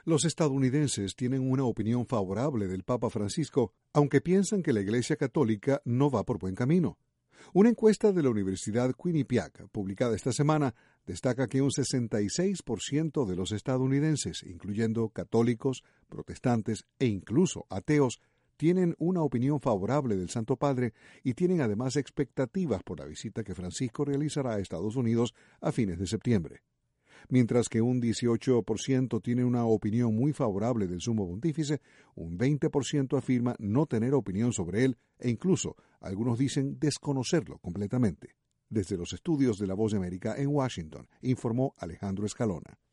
Los estadounidenses tienen una opinión favorable del Papa Francisco, aunque piensan que la Iglesia Católica no va por buen camino. Una encuesta de la Universidad Quinnipiac, publicada esta semana, destaca que un 66% de los estadounidenses, incluyendo católicos, protestantes e incluso ateos, tienen una opinión favorable del Santo Padre y tienen además expectativas por la visita que Francisco realizará a Estados Unidos a fines de septiembre. Mientras que un 18% tiene una opinión muy favorable del Sumo Pontífice, un 20% afirma no tener opinión sobre él e incluso algunos dicen desconocerlo completamente. Desde los estudios de La Voz de América en Washington, informó Alejandro Escalona.